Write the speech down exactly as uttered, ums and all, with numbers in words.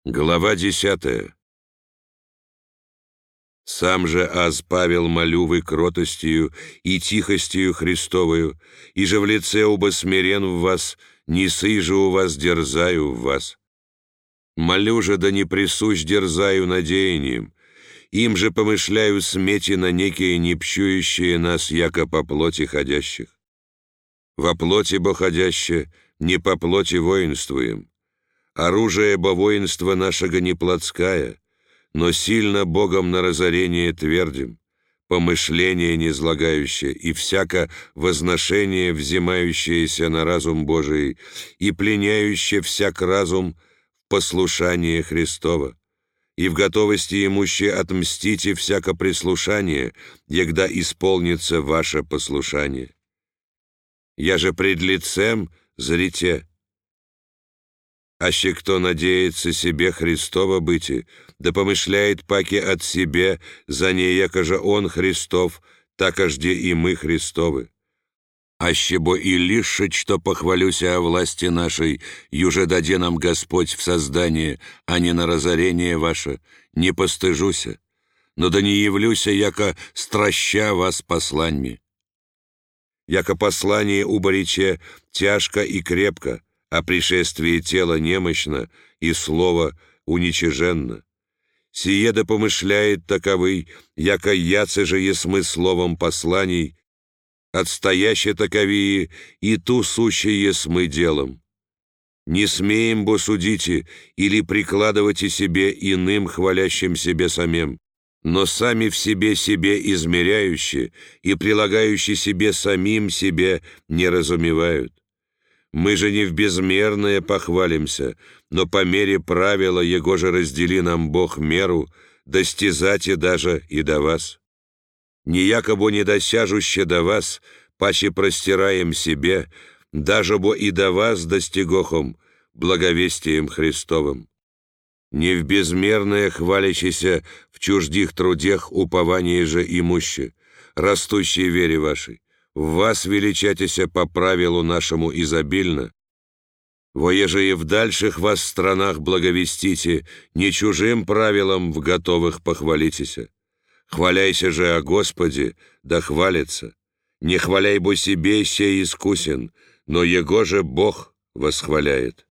Глава десятая. «Сам же аз Павел молю вы кротостью и тихостью Христовою, и же в лице оба смирен в вас, не сый же у вас дерзаю в вас. Молю же, да не присущ дерзаю надеянием, им же помышляю смети на некие непчующие нас, яко по плоти ходящих. Во плоти бо ходяще, не по плоти воинствуем. Оружие бо воинства нашего не плотская, но сильно Богом на разорение твердим, помышление незлагающее и всяко возношение, взимающееся на разум Божий, и пленяющее всяк разум в послушание Христово, и в готовости имуще отмстите всяко прислушание, егда исполнится ваше послушание. Я же пред лицем зрите, аще кто надеется себе Христово быти, да помышляет паки от себе, за ней яко же Он Христов, такожде и мы Христовы. Аще бо и лишить, что похвалюся о власти нашей, юже даде нам Господь в создание, а не на разорение ваше, не постыжуся, но да не явлюся, яко страща вас посланьми. Яко послание уборече тяжко и крепко, а пришествие тела немощно и слово уничиженно. Сие да помышляет таковый, яко яце же есмы словом посланий, отстояще таковие и ту сущее есмы делом. Не смеем бо судите или прикладывайте себе иным, хвалящим себе самим, но сами в себе себе измеряющие и прилагающие себе самим себе не разумевают. Мы же не в безмерное похвалимся, но по мере правила Его же раздели нам Бог меру, достязате даже и до вас. Не якобы не досяжуще до вас, паче простираем себе, даже бо и до вас достигохом благовестием Христовым. Не в безмерное хвалящийся в чуждих трудех упование же имуще, растущей вере вашей. В вас величатися по правилу нашему изобильно, воеже и в дальших вас странах благовестите, не чужим правилам в готовых похвалитеся. Хваляйся же о Господе, да хвалится. Не хваляй бо себе сей искусен, но Его же Бог восхваляет».